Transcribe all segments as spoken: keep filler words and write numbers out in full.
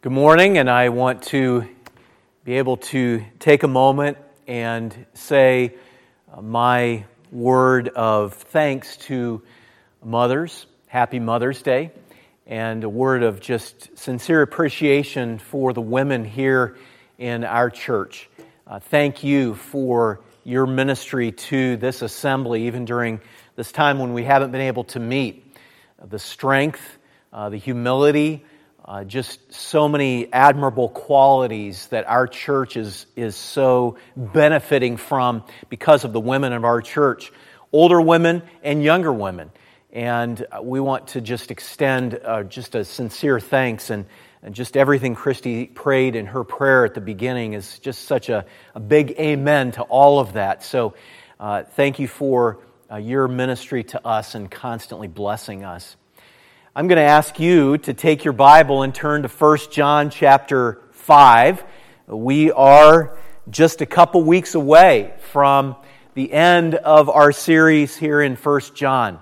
Good morning, and I want to be able to take a moment and say uh, my word of thanks to mothers. Happy Mother's Day, and a word of just sincere appreciation for the women here in our church. Uh, thank you for your ministry to this assembly, even during this time when we haven't been able to meet. Uh, the strength, uh, the humility, Uh, just so many admirable qualities that our church is, is so benefiting from because of the women of our church, older women and younger women. And we want to just extend uh, just a sincere thanks, and, and just everything Christy prayed in her prayer at the beginning is just such a, a big amen to all of that. So uh, thank you for uh, your ministry to us and constantly blessing us. I'm going to ask you to take your Bible and turn to First John chapter five. We are just a couple weeks away from the end of our series here in First John.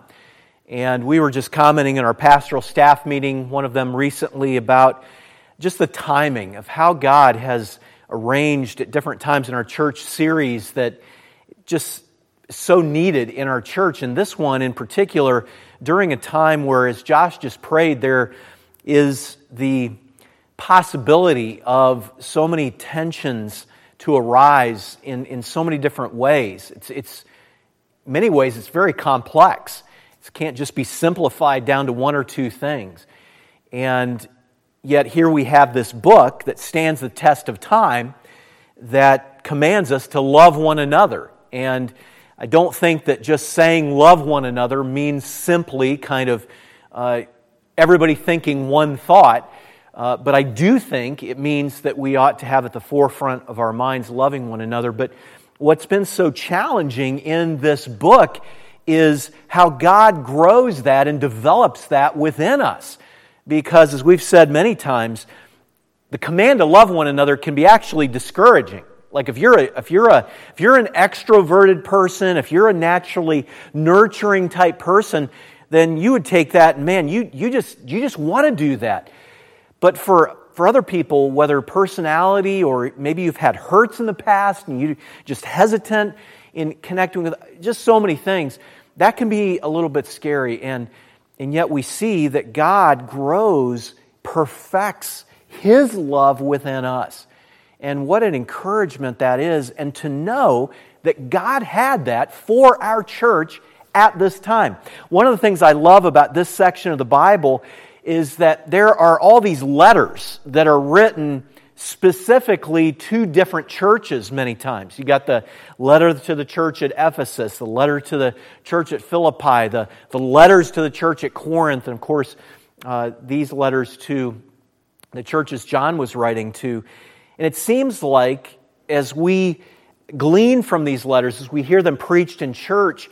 And we were just commenting in our pastoral staff meeting, one of them recently, about just the timing of how God has arranged at different times in our church series that just so needed in our church. And this one in particular, during a time where, as Josh just prayed, there is the possibility of so many tensions to arise in, in so many different ways. It's, it's in many ways, it's very complex. It can't just be simplified down to one or two things. And yet here we have this book that stands the test of time that commands us to love one another. And I don't think that just saying love one another means simply kind of uh, everybody thinking one thought, uh, but I do think it means that we ought to have at the forefront of our minds loving one another. But what's been so challenging in this book is how God grows that and develops that within us. Because as we've said many times, the command to love one another can be actually discouraging. Like if you're a, if you're a if you're an extroverted person, if you're a naturally nurturing type person, then you would take that and man, you you just you just want to do that. But for for other people, whether personality or maybe you've had hurts in the past and you're just hesitant in connecting with just so many things, that can be a little bit scary. And and yet we see that God grows, perfects His love within us. And what an encouragement that is, and to know that God had that for our church at this time. One of the things I love about this section of the Bible is that there are all these letters that are written specifically to different churches many times. You got the letter to the church at Ephesus, the letter to the church at Philippi, the, the letters to the church at Corinth, and of course, uh, these letters to the churches John was writing to. And it seems like as we glean from these letters, as we hear them preached in church,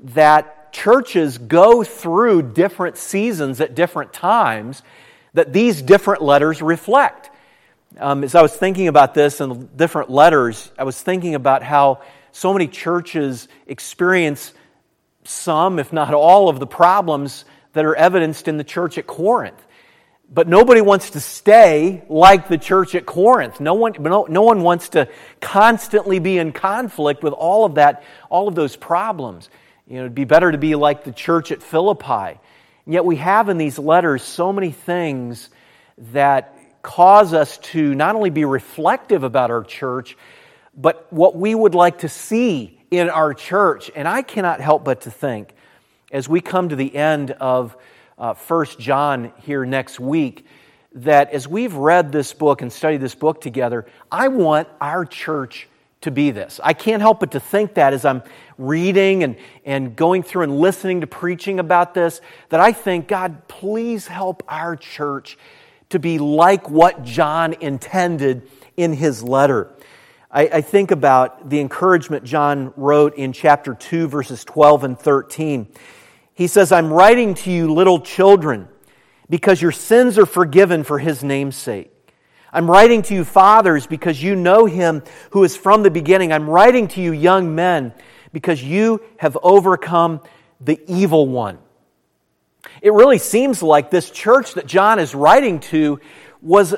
that churches go through different seasons at different times that these different letters reflect. Um, as I was thinking about this and the different letters, I was thinking about how so many churches experience some, if not all, of the problems that are evidenced in the church at Corinth. But nobody wants to stay like the church at Corinth. No one, no, no one wants to constantly be in conflict with all of that, all of those problems. You know, it'd be better to be like the church at Philippi. And yet we have in these letters so many things that cause us to not only be reflective about our church, but what we would like to see in our church. And I cannot help but to think, as we come to the end of Uh, First John here next week, that as we've read this book and studied this book together, I want our church to be this. I can't help but to think that as I'm reading and, and going through and listening to preaching about this, that I think, God, please help our church to be like what John intended in his letter. I, I think about the encouragement John wrote in chapter two, verses twelve and thirteen. He says, I'm writing to you, little children, because your sins are forgiven for His name's sake. I'm writing to you, fathers, because you know Him who is from the beginning. I'm writing to you, young men, because you have overcome the evil one. It really seems like this church that John is writing to was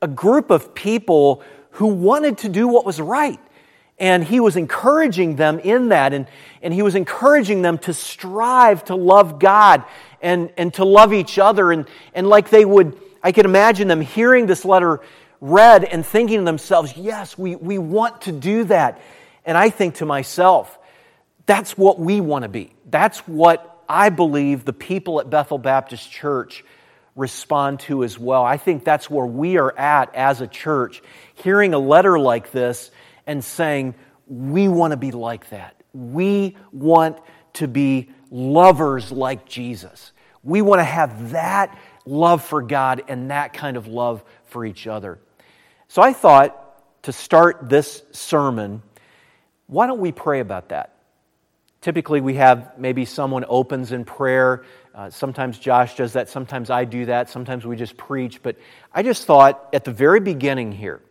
a group of people who wanted to do what was right. And he was encouraging them in that, and, and he was encouraging them to strive to love God and, and to love each other. And, and like they would, I could imagine them hearing this letter read and thinking to themselves, yes, we, we want to do that. And I think to myself, that's what we want to be. That's what I believe the people at Bethel Baptist Church respond to as well. I think that's where we are at as a church, hearing a letter like this and saying, we want to be like that. We want to be lovers like Jesus. We want to have that love for God and that kind of love for each other. So I thought to start this sermon, why don't we pray about that? Typically we have maybe someone opens in prayer. Uh, sometimes Josh does that. Sometimes I do that. Sometimes we just preach. But I just thought at the very beginning here,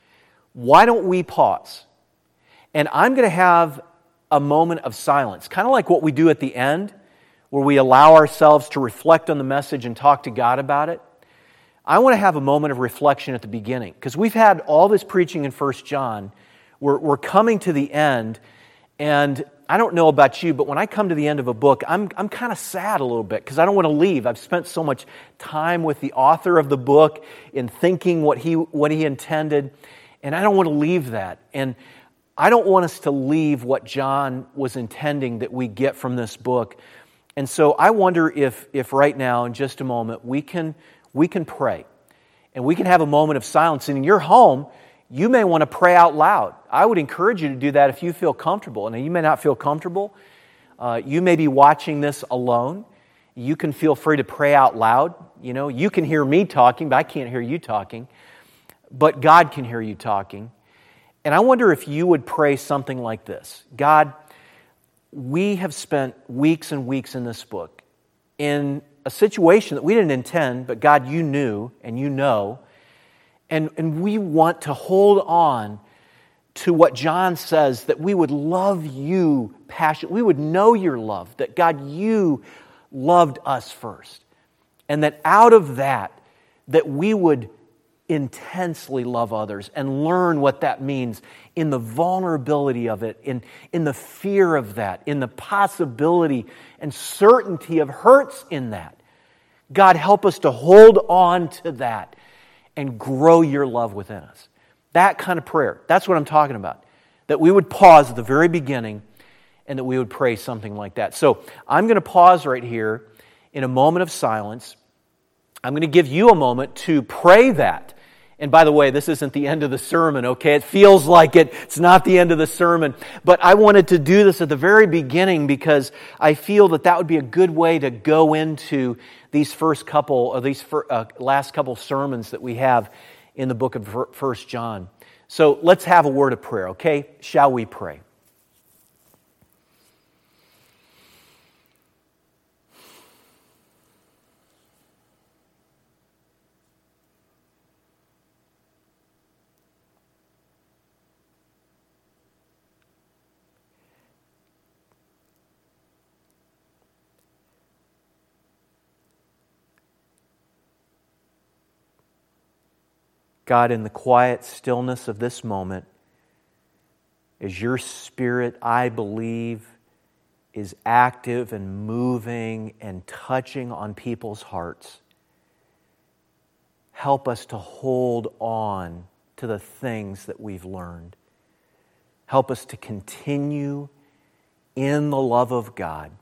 why don't we pause? And I'm going to have a moment of silence, kind of like what we do at the end, where we allow ourselves to reflect on the message and talk to God about it. I want to have a moment of reflection at the beginning, because we've had all this preaching in First John. We're, we're coming to the end, and I don't know about you, but when I come to the end of a book, I'm, I'm kind of sad a little bit, because I don't want to leave. I've spent so much time with the author of the book in thinking what he, what he intended, and I don't want to leave that. And I don't want us to leave what John was intending that we get from this book. And so I wonder if, if right now, in just a moment, we can, we can pray. And we can have a moment of silence. And in your home, you may want to pray out loud. I would encourage you to do that if you feel comfortable. And you may not feel comfortable. Uh, you may be watching this alone. You can feel free to pray out loud. You know, you can hear me talking, but I can't hear you talking. But God can hear you talking. And I wonder if you would pray something like this. God, we have spent weeks and weeks in this book in a situation that we didn't intend, but God, you knew and you know. And, and we want to hold on to what John says, that we would love you passionately. We would know your love, that God, you loved us first. And that out of that, that we would intensely love others and learn what that means in the vulnerability of it, in, in the fear of that, in the possibility and certainty of hurts in that. God, help us to hold on to that and grow your love within us. That kind of prayer, that's what I'm talking about. That we would pause at the very beginning and that we would pray something like that. So I'm going to pause right here in a moment of silence. I'm going to give you a moment to pray that. And by the way, this isn't the end of the sermon, okay? It feels like it. It's not the end of the sermon. But I wanted to do this at the very beginning because I feel that that would be a good way to go into these first couple, or these fir- uh, last couple sermons that we have in the book of First John. So let's have a word of prayer, okay? Shall we pray? God, in the quiet stillness of this moment, as your Spirit, I believe, is active and moving and touching on people's hearts, help us to hold on to the things that we've learned. Help us to continue in the love of God.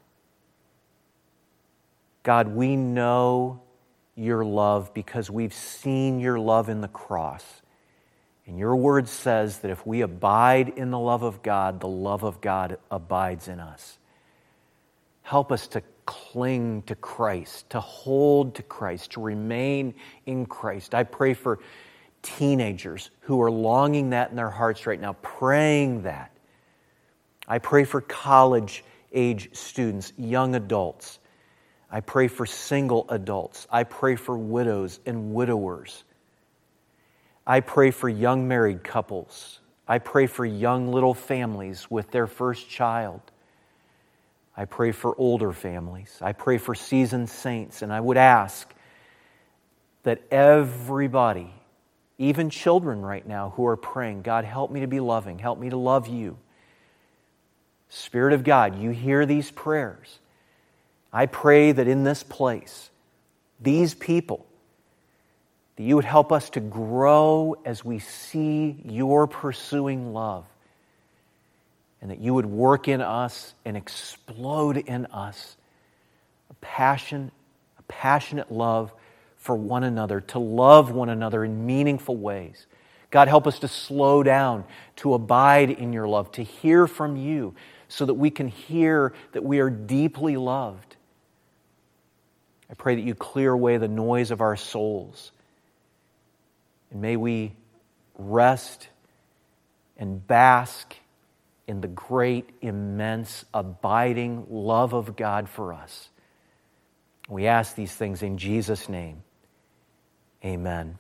God, we know your love because we've seen your love in the cross. And your word says that if we abide in the love of God, the love of God abides in us. Help us to cling to Christ, to hold to Christ, to remain in Christ. I pray for teenagers who are longing that in their hearts right now, praying that. I pray for college-age students, young adults. I pray for single adults. I pray for widows and widowers. I pray for young married couples. I pray for young little families with their first child. I pray for older families. I pray for seasoned saints. And I would ask that everybody even children right now who are praying, God, help me to be loving. Help me to love you. Spirit of God, you hear these prayers. I pray that in this place, these people, that you would help us to grow as we see your pursuing love, and that you would work in us and explode in us a passion, a passionate love for one another, to love one another in meaningful ways. God, help us to slow down, to abide in your love, to hear from you so that we can hear that we are deeply loved. I pray that you clear away the noise of our souls. And may we rest and bask in the great, immense, abiding love of God for us. We ask these things in Jesus' name. Amen.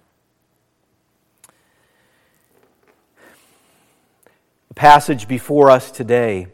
The passage before us today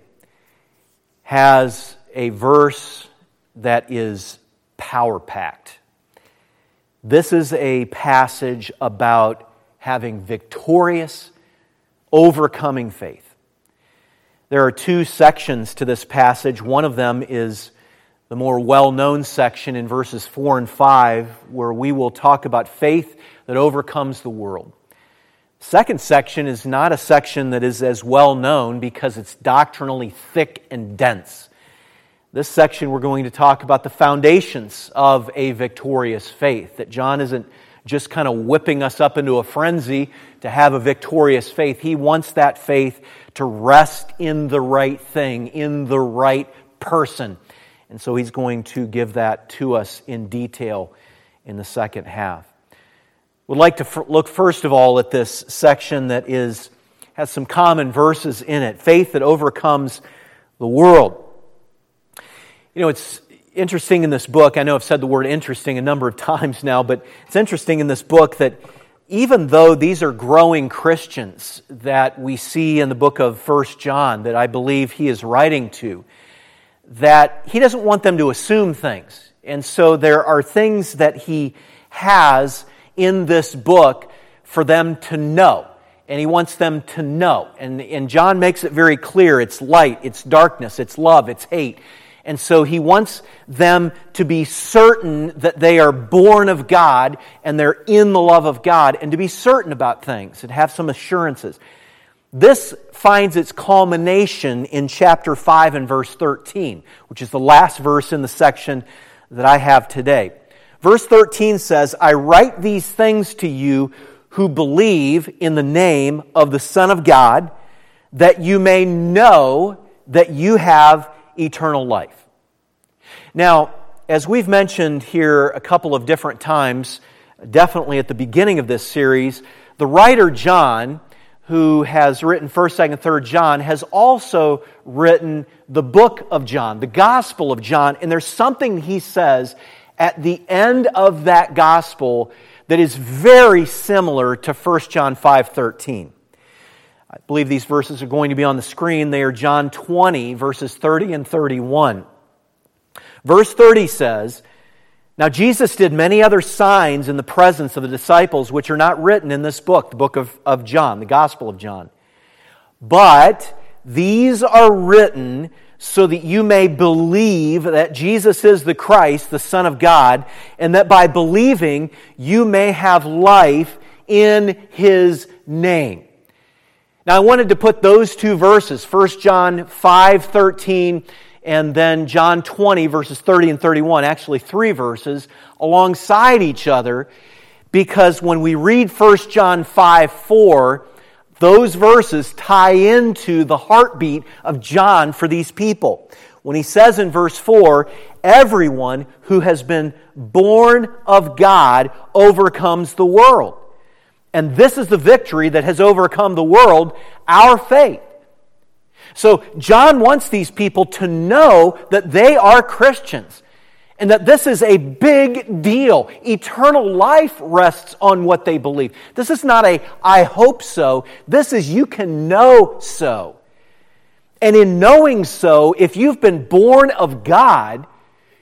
has a verse that is power-packed. This is a passage about having victorious, overcoming faith. There are two sections to this passage. One of them is the more well-known section in verses four and five, where we will talk about faith that overcomes the world. The second section is not a section that is as well-known because it's doctrinally thick and dense. This section we're going to talk about the foundations of a victorious faith, that John isn't just kind of whipping us up into a frenzy to have a victorious faith. He wants that faith to rest in the right thing, in the right person. And so he's going to give that to us in detail in the second half. We'd like to f- look first of all at this section that is has some common verses in it. Faith that overcomes the world. You know, it's interesting in this book, I know I've said the word interesting a number of times now, but it's interesting in this book that even though these are growing Christians that we see in the book of First John, that I believe he is writing to, that he doesn't want them to assume things. And so there are things that he has in this book for them to know. And he wants them to know. And, and John makes it very clear. It's light, it's darkness, it's love, it's hate. And so he wants them to be certain that they are born of God and they're in the love of God, and to be certain about things and have some assurances. This finds its culmination in chapter five and verse thirteen, which is the last verse in the section that I have today. Verse thirteen says, I write these things to you who believe in the name of the Son of God, that you may know that you have eternal life. Now, as we've mentioned here a couple of different times, definitely at the beginning of this series, the writer John, who has written first, second, third John, has also written the book of John, the Gospel of John, and there's something he says at the end of that Gospel that is very similar to First John five thirteen. I believe these verses are going to be on the screen. They are John twenty, verses thirty and thirty-one. Verse thirty says, Now Jesus did many other signs in the presence of the disciples, which are not written in this book, the book of, of John, the Gospel of John. But these are written so that you may believe that Jesus is the Christ, the Son of God, and that by believing you may have life in His name. Now I wanted to put those two verses, First John five thirteen and then John twenty, verses thirty and thirty-one, actually three verses, alongside each other, because when we read First John five four, those verses tie into the heartbeat of John for these people. When he says in verse four, everyone who has been born of God overcomes the world. And this is the victory that has overcome the world, our faith. So John wants these people to know that they are Christians and that this is a big deal. Eternal life rests on what they believe. This is not a I hope so. This is you can know so. And in knowing so, if you've been born of God,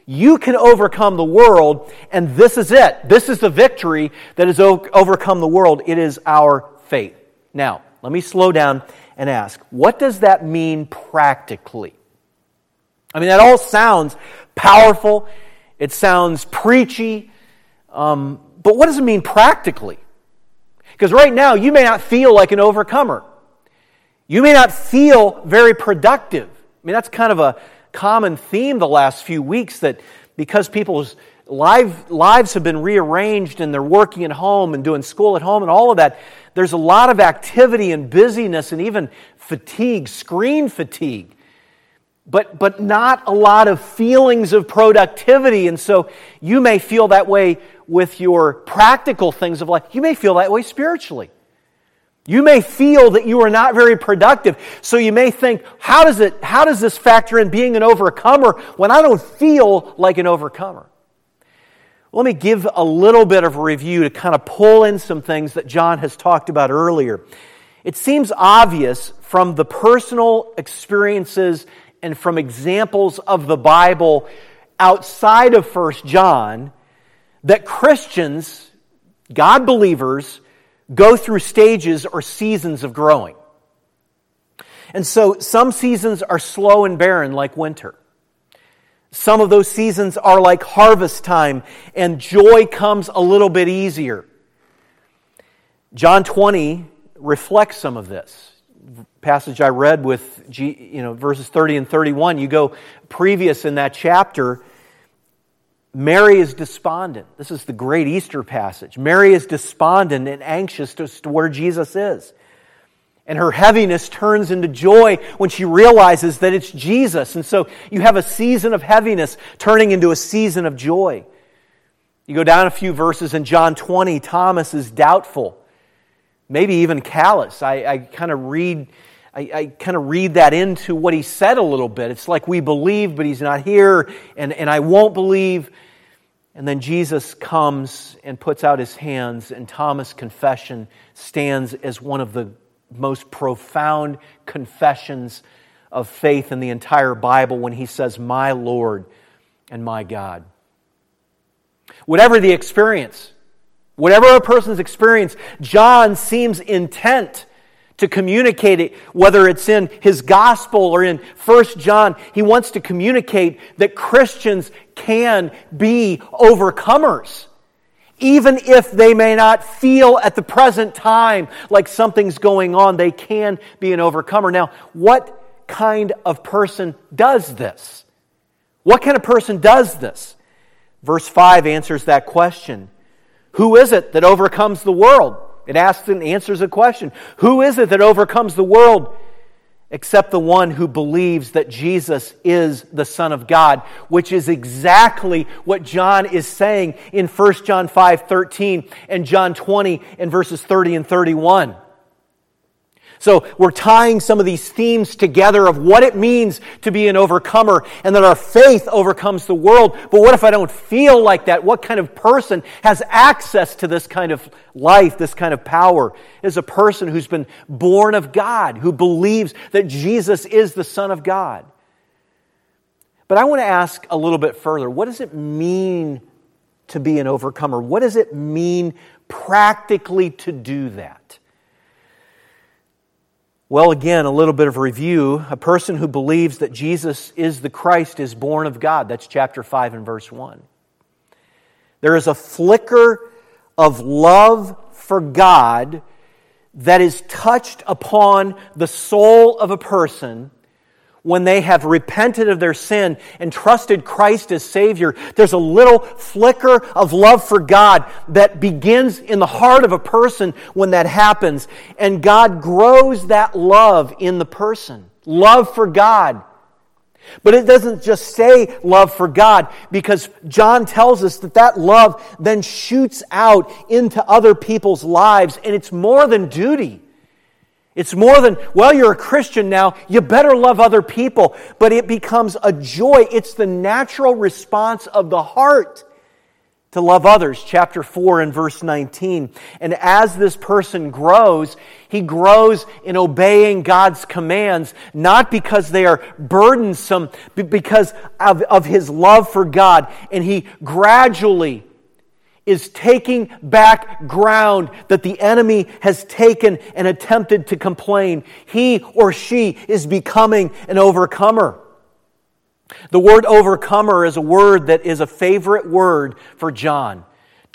You can overcome the world, and this is it. This is the victory that has o- overcome the world. It is our faith. Now, let me slow down and ask, what does that mean practically? I mean, that all sounds powerful. It sounds preachy. Um, but what does it mean practically? Because right now, you may not feel like an overcomer. You may not feel very productive. I mean, that's kind of a common theme the last few weeks, that because people's live, lives have been rearranged and they're working at home and doing school at home and all of that, there's a lot of activity and busyness and even fatigue, screen fatigue. But, but not a lot of feelings of productivity. And so you may feel that way with your practical things of life. You may feel that way spiritually. You may feel that you are not very productive. So you may think, how does it, how does this factor in being an overcomer when I don't feel like an overcomer? Let me give a little bit of a review to kind of pull in some things that John has talked about earlier. It seems obvious from the personal experiences and from examples of the Bible outside of First John that Christians, God believers, go through stages or seasons of growing. And so some seasons are slow and barren like winter. Some of those seasons are like harvest time, and joy comes a little bit easier. John twenty reflects some of this. Passage I read with, you know, verses thirty and thirty-one, you go previous in that chapter, Mary is despondent. This is the great Easter passage. Mary is despondent and anxious as to where Jesus is. And her heaviness turns into joy when she realizes that it's Jesus. And so you have a season of heaviness turning into a season of joy. You go down a few verses in John twenty, Thomas is doubtful, maybe even callous. I, I kind of read... I, I kind of read that into what he said a little bit. It's like we believe, but he's not here, and, and I won't believe. And then Jesus comes and puts out his hands, and Thomas' confession stands as one of the most profound confessions of faith in the entire Bible when he says, "My Lord and my God." Whatever the experience, whatever a person's experience, John seems intent to communicate it, whether it's in his gospel or in First John. He wants to communicate that Christians can be overcomers, even if they may not feel at the present time like something's going on. They can be an overcomer. Now, what kind of person does this? What kind of person does this? Verse five answers that question. Who is it that overcomes the world? It asks and answers a question. Who is it that overcomes the world except the one who believes that Jesus is the Son of God? Which is exactly what John is saying in First John five thirteen and John twenty and verses thirty and thirty-one. So we're tying some of these themes together of what it means to be an overcomer and that our faith overcomes the world. But what if I don't feel like that? What kind of person has access to this kind of life, this kind of power? It is a person who's been born of God, who believes that Jesus is the Son of God. But I want to ask a little bit further. What does it mean to be an overcomer? What does it mean practically to do that? Well, again, a little bit of review. A person who believes that Jesus is the Christ is born of God. That's chapter five and verse one. There is a flicker of love for God that is touched upon the soul of a person when they have repented of their sin and trusted Christ as Savior. There's a little flicker of love for God that begins in the heart of a person when that happens. And God grows that love in the person. Love for God. But it doesn't just say love for God, because John tells us that that love then shoots out into other people's lives, and it's more than duty. It's more than, well, you're a Christian now, you better love other people. But it becomes a joy. It's the natural response of the heart to love others, chapter four and verse nineteen. And as this person grows, he grows in obeying God's commands, not because they are burdensome, but because of, of his love for God. And he gradually is taking back ground that the enemy has taken and attempted to complain. He or she is becoming an overcomer. The word overcomer is a word that is a favorite word for John.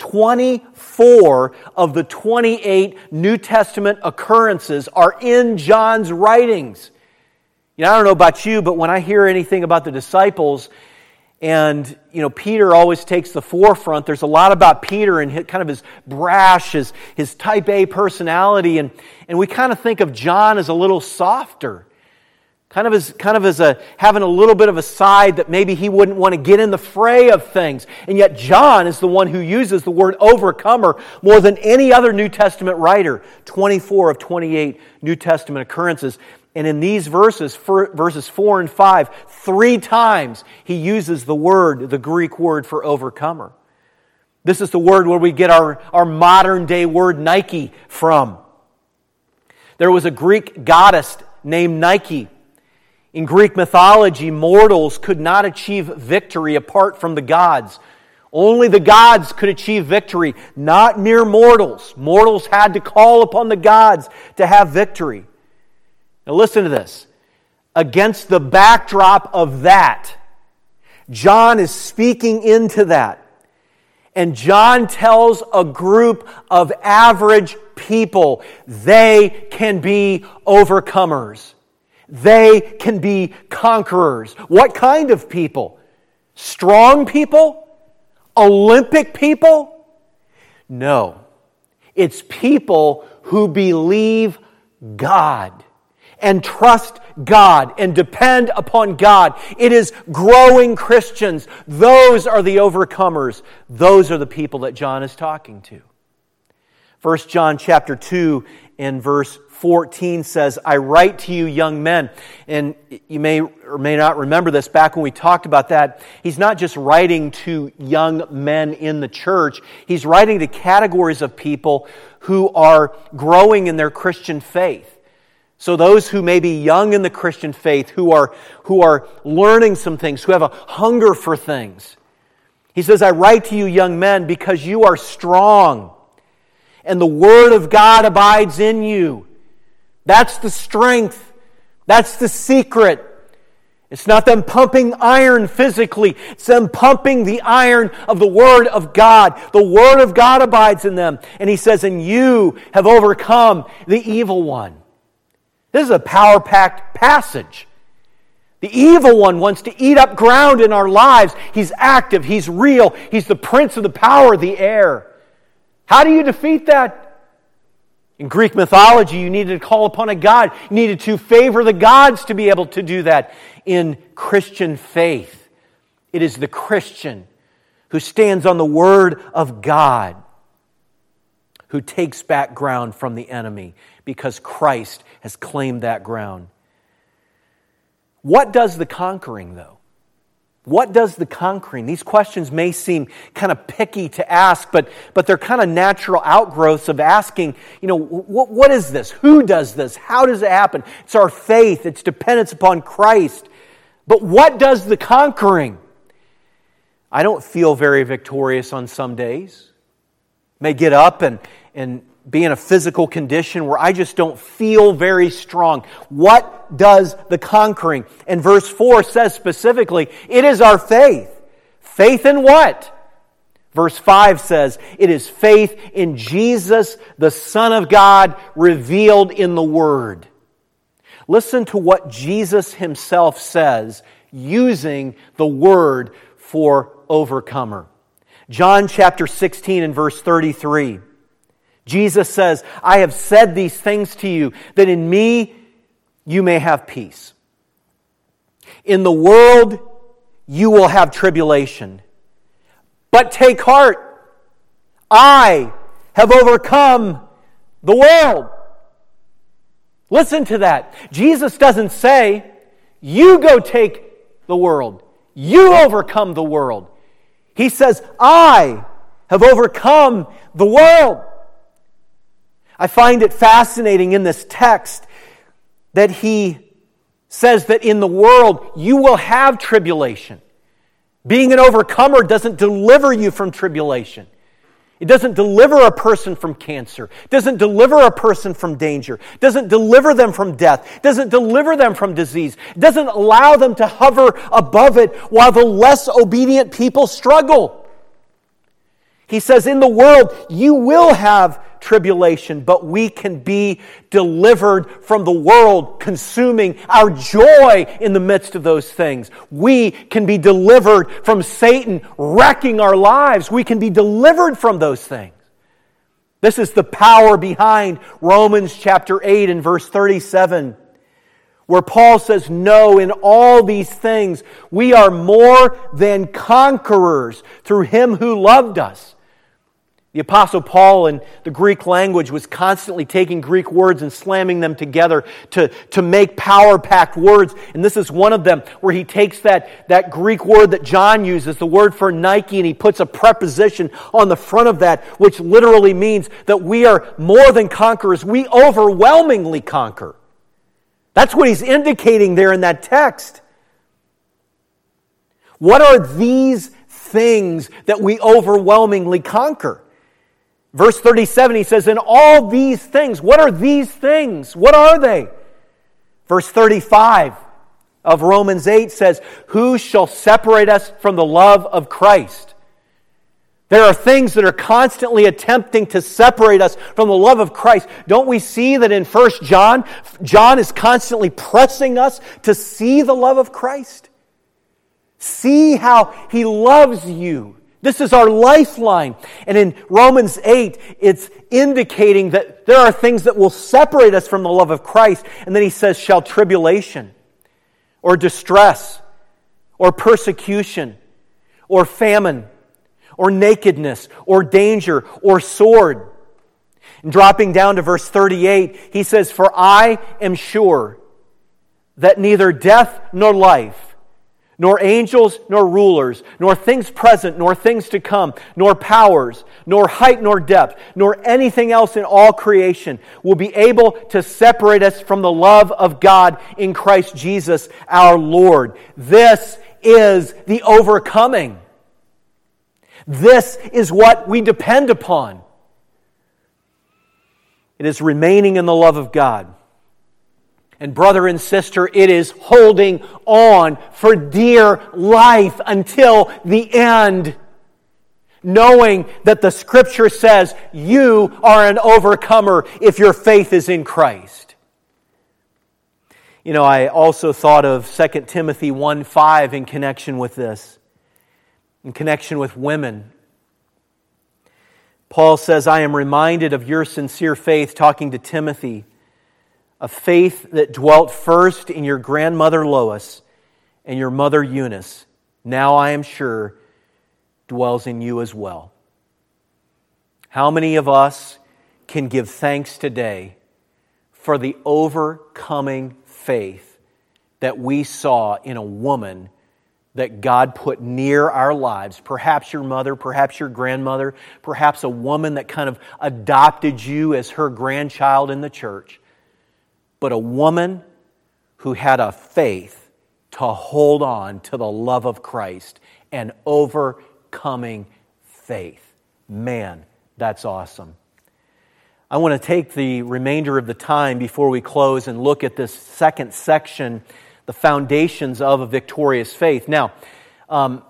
twenty-four of the twenty-eight New Testament occurrences are in John's writings. You know, I don't know about you, but when I hear anything about the disciples, and, you know, Peter always takes the forefront. There's a lot about Peter and his, kind of his brash, his, his type A personality, and, and we kind of think of John as a little softer. Kind of as, kind of as a, having a little bit of a side that maybe he wouldn't want to get in the fray of things. And yet John is the one who uses the word overcomer more than any other New Testament writer. twenty-four of twenty-eight New Testament occurrences. And in these verses, verses four and five, three times he uses the word, the Greek word for overcomer. This is the word where we get our, our modern day word Nike from. There was a Greek goddess named Nike. In Greek mythology, mortals could not achieve victory apart from the gods. Only the gods could achieve victory, not mere mortals. Mortals had to call upon the gods to have victory. Now listen to this. Against the backdrop of that, John is speaking into that. And John tells a group of average people they can be overcomers. They can be conquerors. What kind of people? Strong people? Olympic people? No. It's people who believe God and trust God and depend upon God. It is growing Christians. Those are the overcomers. Those are the people that John is talking to. First John chapter two and verse fourteen says, I write to you young men. And you may or may not remember this back when we talked about that. He's not just writing to young men in the church. He's writing to categories of people who are growing in their Christian faith. So those who may be young in the Christian faith, who are, who are learning some things, who have a hunger for things. He says, I write to you young men because you are strong and the Word of God abides in you. That's the strength. That's the secret. It's not them pumping iron physically. It's them pumping the iron of the Word of God. The Word of God abides in them. And he says, and you have overcome the evil one. This is a power-packed passage. The evil one wants to eat up ground in our lives. He's active. He's real. He's the prince of the power of the air. How do you defeat that? In Greek mythology, you needed to call upon a god. You needed to favor the gods to be able to do that. In Christian faith, it is the Christian who stands on the Word of God who takes back ground from the enemy because Christ has claimed that ground. What does the conquering, though? What does the conquering? These questions may seem kind of picky to ask, but, but they're kind of natural outgrowths of asking, you know, what, what is this? Who does this? How does it happen? It's our faith. It's dependence upon Christ. But what does the conquering? I don't feel very victorious on some days. May get up and, and be in a physical condition where I just don't feel very strong. What does the conquering? And verse four says specifically, it is our faith. Faith in what? Verse five says, it is faith in Jesus, the Son of God, revealed in the Word. Listen to what Jesus Himself says using the word for overcomer. John chapter sixteen and verse thirty-three. Jesus says, I have said these things to you, that in me you may have peace. In the world you will have tribulation. But take heart, I have overcome the world. Listen to that. Jesus doesn't say, you go take the world. You overcome the world. He says, I have overcome the world. I find it fascinating in this text that he says that in the world you will have tribulation. Being an overcomer doesn't deliver you from tribulation. It doesn't deliver a person from cancer. It doesn't deliver a person from danger. It doesn't deliver them from death. It doesn't deliver them from disease. It doesn't allow them to hover above it while the less obedient people struggle. He says, in the world, you will have tribulation, but we can be delivered from the world consuming our joy in the midst of those things. We can be delivered from Satan wrecking our lives. We can be delivered from those things. This is the power behind Romans chapter eight and verse thirty-seven, where Paul says, no, in all these things, we are more than conquerors through Him who loved us. The Apostle Paul in the Greek language was constantly taking Greek words and slamming them together to, to make power-packed words. And this is one of them where he takes that, that Greek word that John uses, the word for Nike, and he puts a preposition on the front of that, which literally means that we are more than conquerors. We overwhelmingly conquer. That's what he's indicating there in that text. What are these things that we overwhelmingly conquer? Verse thirty-seven, he says, in all these things, what are these things? What are they? Verse thirty-five of Romans eight says, who shall separate us from the love of Christ? There are things that are constantly attempting to separate us from the love of Christ. Don't we see that in First John, John is constantly pressing us to see the love of Christ? See how He loves you. This is our lifeline. And in Romans eight, it's indicating that there are things that will separate us from the love of Christ. And then he says, shall tribulation, or distress, or persecution, or famine, or nakedness, or danger, or sword. And dropping down to verse thirty-eight, he says, for I am sure that neither death nor life, nor angels, nor rulers, nor things present, nor things to come, nor powers, nor height, nor depth, nor anything else in all creation will be able to separate us from the love of God in Christ Jesus our Lord. This is the overcoming. This is what we depend upon. It is remaining in the love of God. And brother and sister, it is holding on for dear life until the end. Knowing that the Scripture says you are an overcomer if your faith is in Christ. You know, I also thought of Second Timothy one five in connection with this. In connection with women. Paul says, I am reminded of your sincere faith, talking to Timothy, a faith that dwelt first in your grandmother Lois and your mother Eunice, now I am sure dwells in you as well. How many of us can give thanks today for the overcoming faith that we saw in a woman that God put near our lives? Perhaps your mother, perhaps your grandmother, perhaps a woman that kind of adopted you as her grandchild in the church. But a woman who had a faith to hold on to the love of Christ, and overcoming faith. Man, that's awesome. I want to take the remainder of the time before we close and look at this second section, the foundations of a victorious faith. Now, um,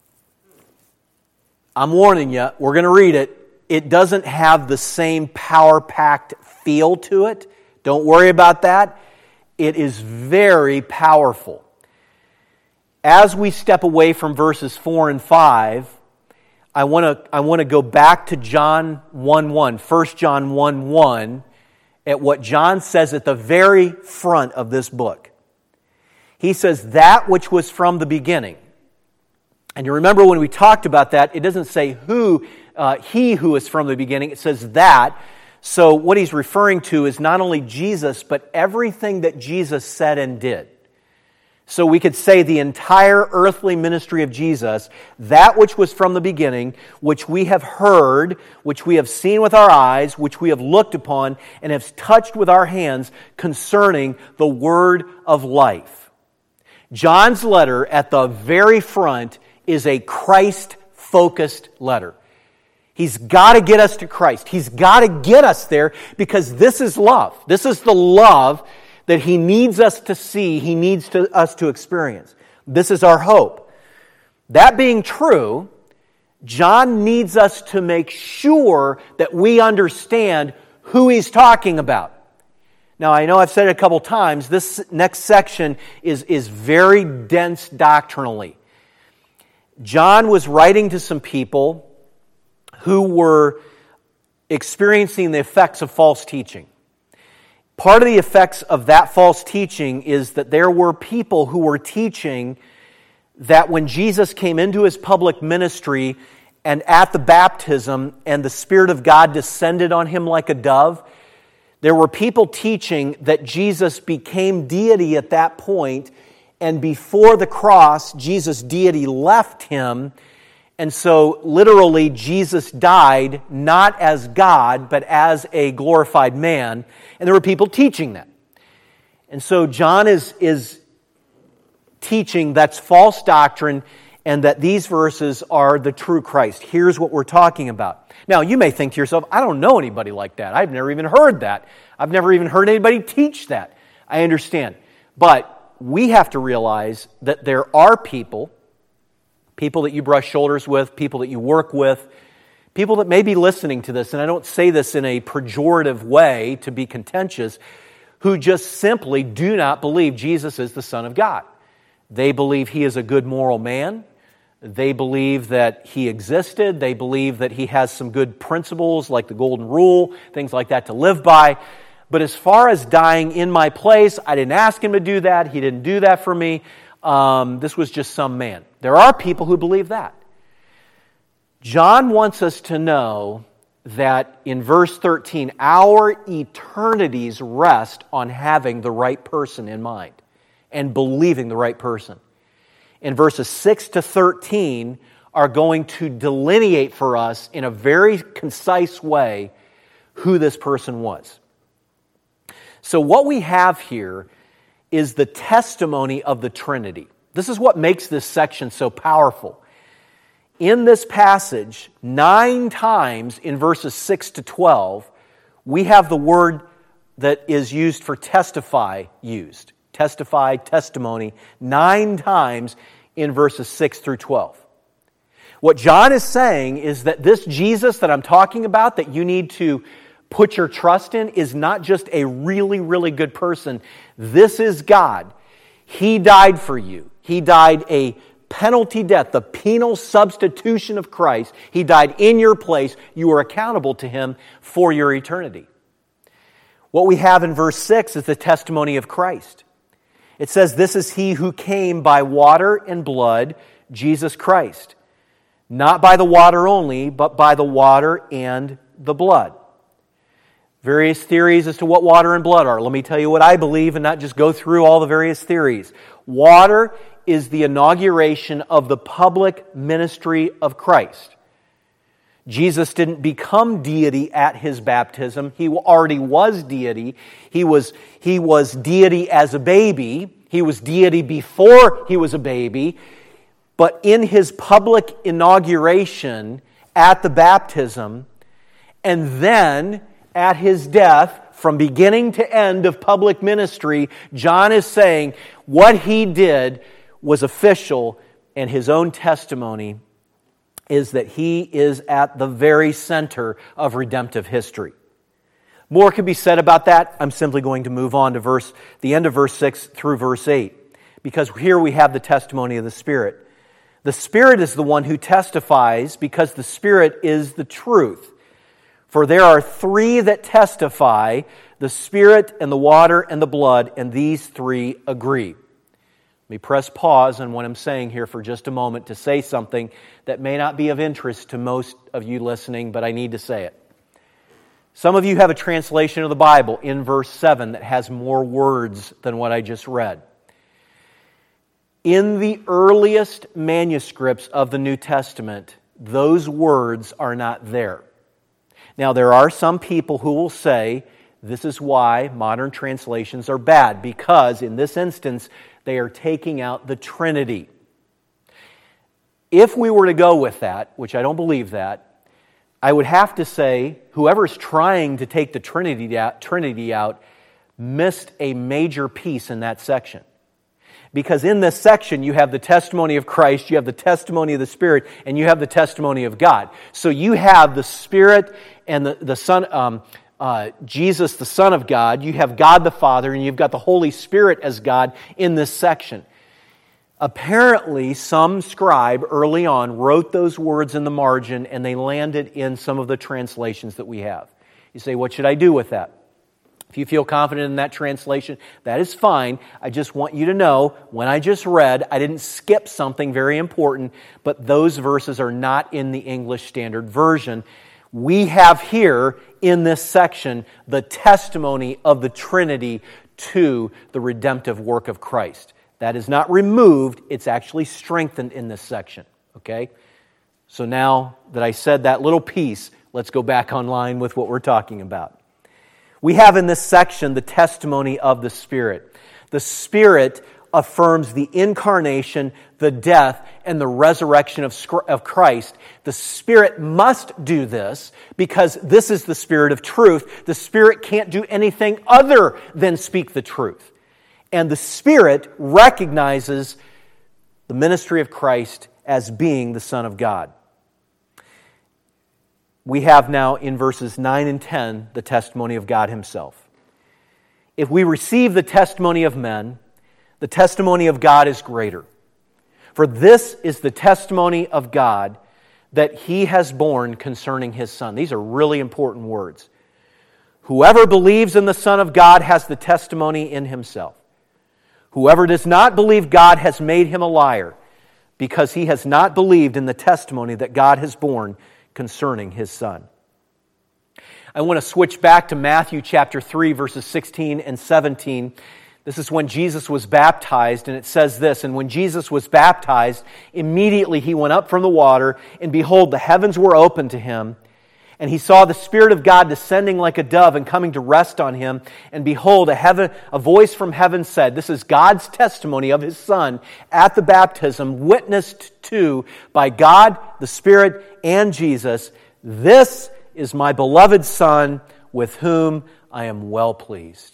I'm warning you, we're going to read it. It doesn't have the same power-packed feel to it. Don't worry about that. It is very powerful. As we step away from verses four and five, I want to I want to go back to John one one, First John one one, at what John says at the very front of this book. He says, that which was from the beginning. And you remember when we talked about that, it doesn't say who, uh, he who is from the beginning, it says that. So what he's referring to is not only Jesus, but everything that Jesus said and did. So we could say the entire earthly ministry of Jesus, that which was from the beginning, which we have heard, which we have seen with our eyes, which we have looked upon, and have touched with our hands concerning the word of life. John's letter at the very front is a Christ-focused letter. He's got to get us to Christ. He's got to get us there because this is love. This is the love that He needs us to see, He needs to, us to experience. This is our hope. That being true, John needs us to make sure that we understand who he's talking about. Now, I know I've said it a couple times, this next section is, is very dense doctrinally. John was writing to some people who were experiencing the effects of false teaching. Part of the effects of that false teaching is that there were people who were teaching that when Jesus came into His public ministry and at the baptism and the Spirit of God descended on Him like a dove, there were people teaching that Jesus became deity at that point, and before the cross, Jesus' deity left Him. And so, literally, Jesus died not as God, but as a glorified man. And there were people teaching that. And so, John is, is teaching that's false doctrine and that these verses are the true Christ. Here's what we're talking about. Now, you may think to yourself, I don't know anybody like that. I've never even heard that. I've never even heard anybody teach that. I understand. But we have to realize that there are people people that you brush shoulders with, people that you work with, people that may be listening to this, and I don't say this in a pejorative way to be contentious, who just simply do not believe Jesus is the Son of God. They believe He is a good moral man. They believe that He existed. They believe that He has some good principles like the Golden Rule, things like that to live by. But as far as dying in my place, I didn't ask Him to do that. He didn't do that for me. Um, this was just some man. There are people who believe that. John wants us to know that in verse thirteen, our eternities rest on having the right person in mind and believing the right person. And verses six to thirteen are going to delineate for us in a very concise way who this person was. So what we have here is the testimony of the Trinity. This is what makes this section so powerful. In this passage, nine times in verses six to twelve, we have the word that is used for testify used. Testify, testimony, nine times in verses six through twelve. What John is saying is that this Jesus that I'm talking about, that you need to put your trust in, is not just a really, really good person. This is God. He died for you. He died a penalty death, the penal substitution of Christ. He died in your place. You are accountable to Him for your eternity. What we have in verse six is the testimony of Christ. It says, "This is He who came by water and blood, Jesus Christ. Not by the water only, but by the water and the blood." Various theories as to what water and blood are. Let me tell you what I believe and not just go through all the various theories. Water is the inauguration of the public ministry of Christ. Jesus didn't become deity at His baptism. He already was deity. He was, he was deity as a baby. He was deity before He was a baby. But in His public inauguration at the baptism, and then at His death, from beginning to end of public ministry, John is saying what He did was official, and his own testimony is that He is at the very center of redemptive history. More could be said about that. I'm simply going to move on to verse, the end of verse six through verse eight, because here we have the testimony of the Spirit. The Spirit is the one who testifies because the Spirit is the truth. For there are three that testify, the Spirit and the water and the blood, and these three agree. Let me press pause on what I'm saying here for just a moment to say something that may not be of interest to most of you listening, but I need to say it. Some of you have a translation of the Bible in verse seven that has more words than what I just read. In the earliest manuscripts of the New Testament, those words are not there. Now, there are some people who will say this is why modern translations are bad, because in this instance, they are taking out the Trinity. If we were to go with that, which I don't believe that, I would have to say whoever's trying to take the Trinity out, Trinity out missed a major piece in that section. Because in this section, you have the testimony of Christ, you have the testimony of the Spirit, and you have the testimony of God. So you have the Spirit and the, the Son, um, uh, Jesus, the Son of God, you have God the Father, and you've got the Holy Spirit as God in this section. Apparently, some scribe early on wrote those words in the margin, and they landed in some of the translations that we have. You say, what should I do with that? If you feel confident in that translation, that is fine. I just want you to know, when I just read, I didn't skip something very important, but those verses are not in the English Standard Version. We have here, in this section, the testimony of the Trinity to the redemptive work of Christ. That is not removed, it's actually strengthened in this section. Okay? So now that I said that little piece, let's go back online with what we're talking about. We have in this section the testimony of the Spirit. The Spirit affirms the incarnation, the death, and the resurrection of Christ. The Spirit must do this because this is the Spirit of truth. The Spirit can't do anything other than speak the truth. And the Spirit recognizes the ministry of Christ as being the Son of God. We have now in verses nine and ten the testimony of God Himself. If we receive the testimony of men, the testimony of God is greater. For this is the testimony of God that He has borne concerning His Son. These are really important words. Whoever believes in the Son of God has the testimony in himself. Whoever does not believe God has made him a liar, because he has not believed in the testimony that God has borne concerning His Son. I want to switch back to Matthew chapter three, verses sixteen and seventeen. This is when Jesus was baptized, and it says this, and when Jesus was baptized, immediately He went up from the water, and behold, the heavens were opened to Him, and He saw the Spirit of God descending like a dove and coming to rest on Him, and behold, a heaven, a voice from heaven said, this is God's testimony of His Son at the baptism, witnessed to by God, the Spirit, and Jesus, this is my beloved Son, with whom I am well pleased.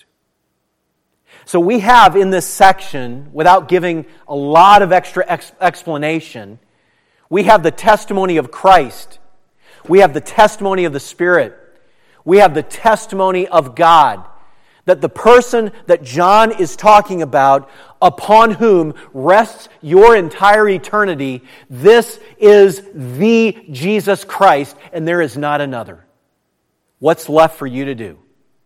So we have in this section, without giving a lot of extra ex- explanation, we have the testimony of Christ. We have the testimony of the Spirit. We have the testimony of God. That the person that John is talking about, upon whom rests your entire eternity, this is the Jesus Christ, and there is not another. What's left for you to do?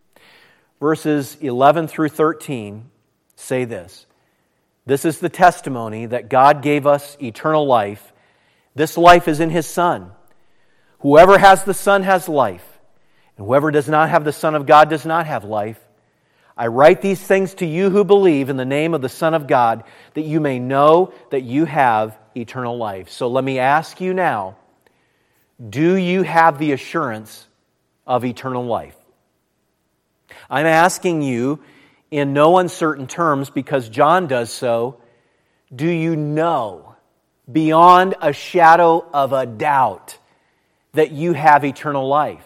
Verses eleven through thirteen say this. This is the testimony that God gave us eternal life. This life is in His Son. Whoever has the Son has life, and whoever does not have the Son of God does not have life. I write these things to you who believe in the name of the Son of God, that you may know that you have eternal life. So let me ask you now, do you have the assurance of eternal life? I'm asking you in no uncertain terms, because John does so, do you know beyond a shadow of a doubt that you have eternal life?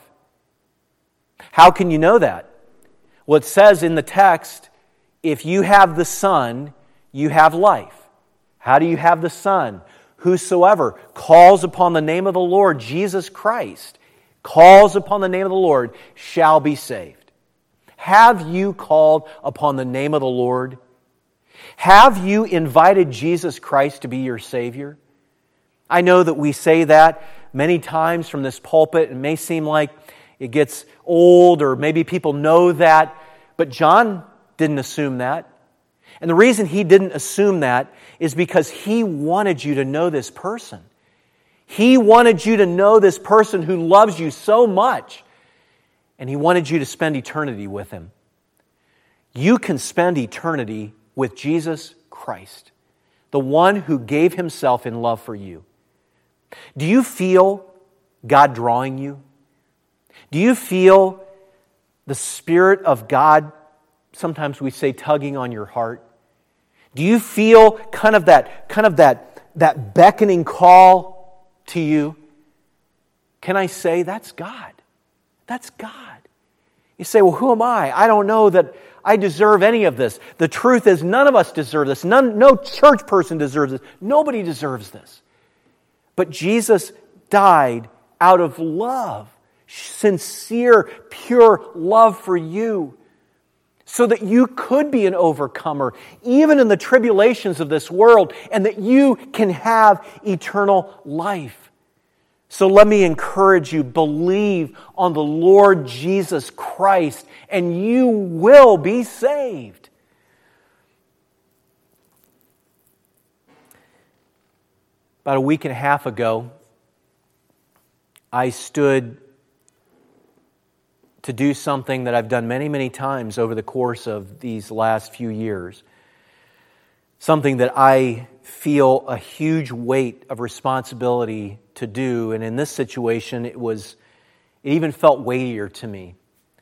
How can you know that? Well, it says in the text, if you have the Son, you have life. How do you have the Son? Whosoever calls upon the name of the Lord Jesus Christ, calls upon the name of the Lord, shall be saved. Have you called upon the name of the Lord? Have you invited Jesus Christ to be your Savior? I know that we say that many times from this pulpit. It may seem like it gets old, or maybe people know that, but John didn't assume that. And the reason he didn't assume that is because he wanted you to know this person. He wanted you to know this person who loves you so much, and He wanted you to spend eternity with Him. You can spend eternity with Jesus Christ, the one who gave himself in love for you. Do you feel God drawing you? Do you feel the Spirit of God, sometimes we say tugging on your heart? Do you feel kind of that, kind of that, that beckoning call to you? Can I say that's God? That's God. You say, well, who am I? I don't know that I deserve any of this. The truth is, none of us deserve this. None, no church person deserves this. Nobody deserves this. But Jesus died out of love, sincere, pure love for you, so that you could be an overcomer, even in the tribulations of this world, and that you can have eternal life. So let me encourage you, believe on the Lord Jesus Christ, and you will be saved. About a week and a half ago, I stood to do something that I've done many, many times over the course of these last few years. Something that I feel a huge weight of responsibility to do, and in this situation, it was, it even felt weightier to me.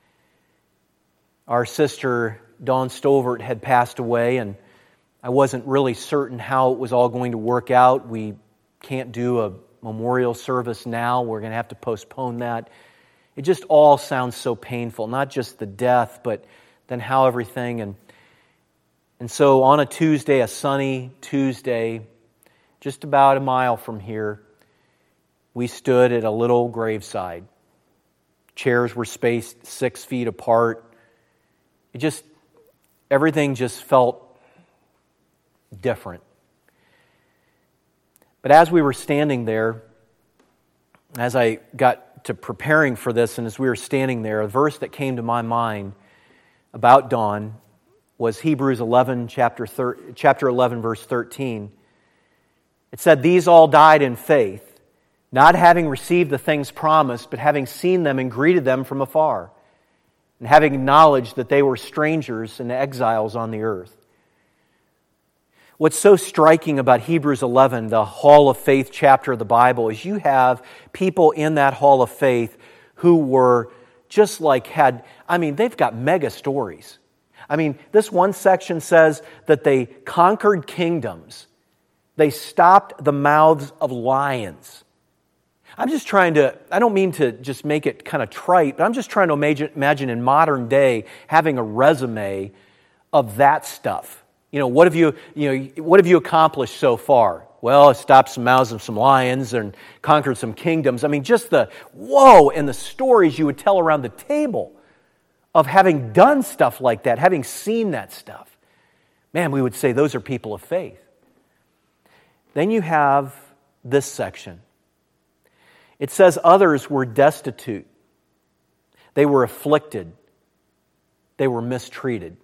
Our sister, Dawn Stovert, had passed away, and I wasn't really certain how it was all going to work out. We can't do a memorial service now. We're going to have to postpone that. It just all sounds so painful, not just the death, but then how everything. And, and so on a Tuesday, a sunny Tuesday, just about a mile from here, we stood at a little graveside. Chairs were spaced six feet apart. It just, everything just felt different. But as we were standing there, as I got to preparing for this, and as we were standing there, a verse that came to my mind about Dawn was Hebrews eleven, chapter thir- chapter eleven, verse thirteen. It said, "These all died in faith, not having received the things promised, but having seen them and greeted them from afar, and having acknowledged that they were strangers and exiles on the earth." What's so striking about Hebrews eleven, the Hall of Faith chapter of the Bible, is you have people in that Hall of Faith who were just like had, I mean, they've got mega stories. I mean, this one section says that they conquered kingdoms. They stopped the mouths of lions. I'm just trying to, I don't mean to just make it kind of trite, but I'm just trying to imagine, imagine in modern day having a resume of that stuff. You know, what have you, you know, what have you accomplished so far? Well, I stopped some mouths of some lions and conquered some kingdoms. I mean, just the whoa and the stories you would tell around the table of having done stuff like that, having seen that stuff. Man, we would say those are people of faith. Then you have this section. It says others were destitute. They were afflicted. They were mistreated.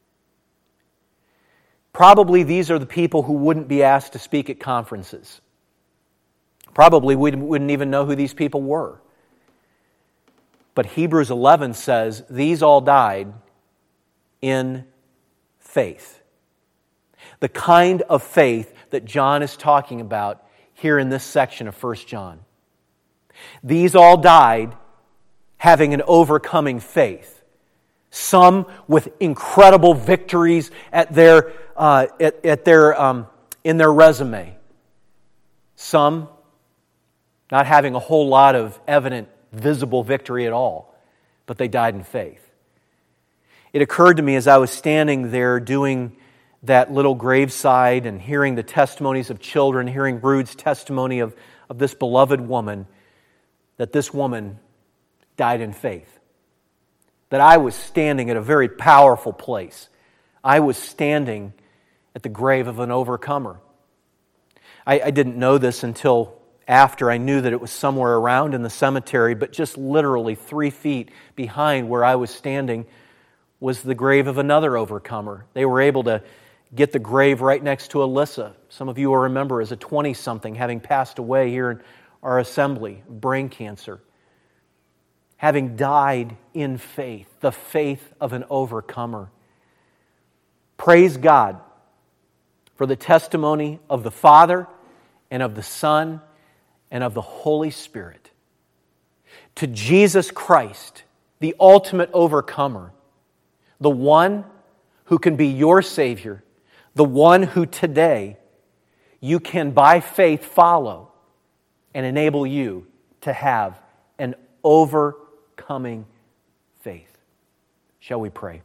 Probably these are the people who wouldn't be asked to speak at conferences. Probably we wouldn't even know who these people were. But Hebrews eleven says these all died in faith. The kind of faith that John is talking about here in this section of First John. These all died having an overcoming faith. Some with incredible victories at their uh, at, at their um, in their resume. Some not having a whole lot of evident, visible victory at all, but they died in faith. It occurred to me as I was standing there doing that little graveside and hearing the testimonies of children, hearing Rude's testimony of, of this beloved woman, that this woman died in faith. That I was standing at a very powerful place. I was standing at the grave of an overcomer. I, I didn't know this until after. I knew that it was somewhere around in the cemetery, but just literally three feet behind where I was standing was the grave of another overcomer. They were able to get the grave right next to Alyssa. Some of you will remember as a twenty-something having passed away here in our assembly, brain cancer. Having died in faith, the faith of an overcomer. Praise God for the testimony of the Father and of the Son and of the Holy Spirit. To Jesus Christ, the ultimate overcomer, the one who can be your Savior, the one who today you can by faith follow and enable you to have an overcoming faith. Shall we pray?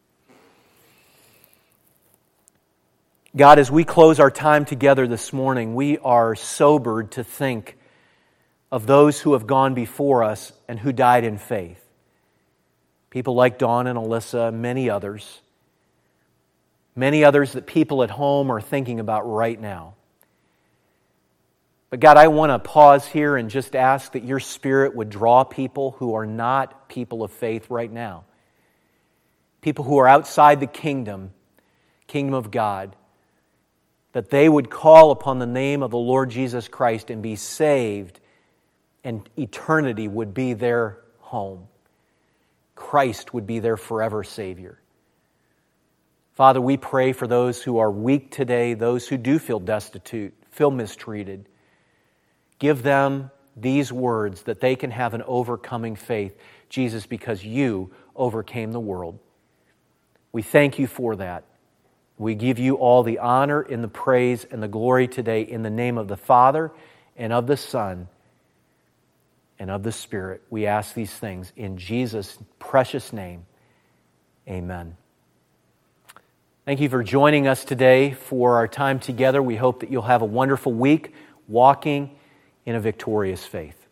God, as we close our time together this morning, we are sobered to think of those who have gone before us and who died in faith. People like Dawn and Alyssa, many others. Many others that people at home are thinking about right now. But God, I want to pause here and just ask that your Spirit would draw people who are not people of faith right now. People who are outside the kingdom, kingdom of God, that they would call upon the name of the Lord Jesus Christ and be saved, and eternity would be their home. Christ would be their forever Savior. Father, we pray for those who are weak today, those who do feel destitute, feel mistreated. Give them these words that they can have an overcoming faith, Jesus, because you overcame the world. We thank you for that. We give you all the honor and the praise and the glory today in the name of the Father and of the Son and of the Spirit. We ask these things in Jesus' precious name. Amen. Thank you for joining us today for our time together. We hope that you'll have a wonderful week walking in a victorious faith.